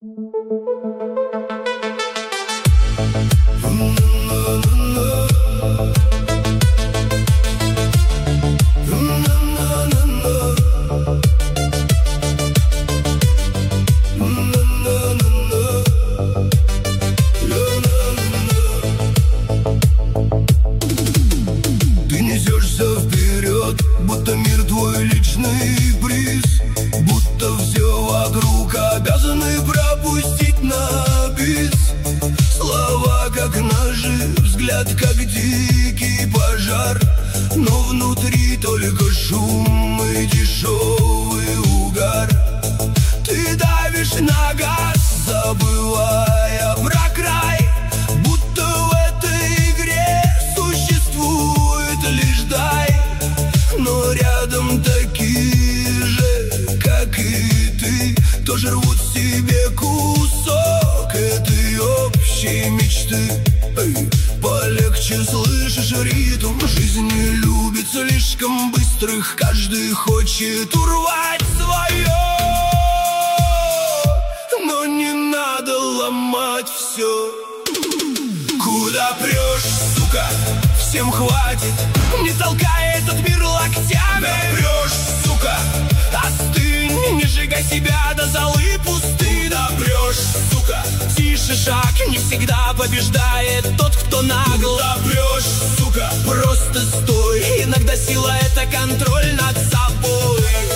Ты несешься вперед, будто мир твой личный приз, будто все вокруг обязаны пропустить на бис. Слова как ножи, взгляд как дикий пожар, но внутри только шум и дешевый угар. Ты давишь на газ, забывая про край, будто в этой игре существует лишь дай. Но рядом такие же, как и ты, тоже рвут себе кусок этой общей мечты. Полегче, слышишь ритм, жизнь не любит слишком быстрых, каждый хочет урвать свое. Но не надо ломать все. Куда прешь, сука, всем хватит, не толкай этот мир локтями. Напрешь, сука, остынь, не сжигай себя до золы пусты. Напрешь, сука, тише шаг, не всегда побеждает тот, кто нагл. Напрешь, сука, просто стой, иногда сила — это контроль над собой.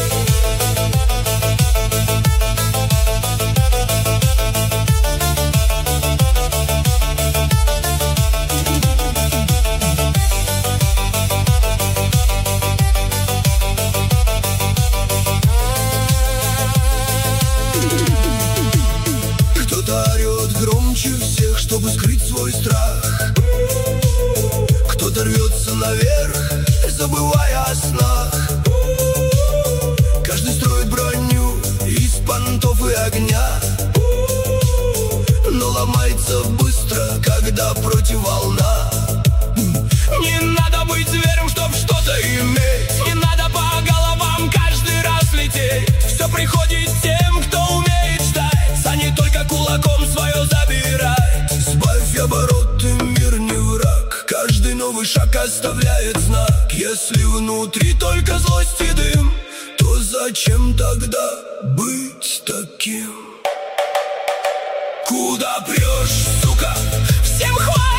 Громче всех, чтобы скрыть свой страх. Кто-то рвется наверх, забывая о снах. Каждый строит броню из понтов и огня, но ломается быстро, когда против волна. Не надо быть зверем, чтоб что-то иметь, не надо по головам каждый раз лететь. Все приходит тем, кто умеет ждать, а не только кулаком свое забирать. Сбавь обороты, мир не враг, каждый новый шаг оставляет знак. Если внутри только злость и дым, то зачем тогда быть таким? Куда прешь, сука, всем хватит.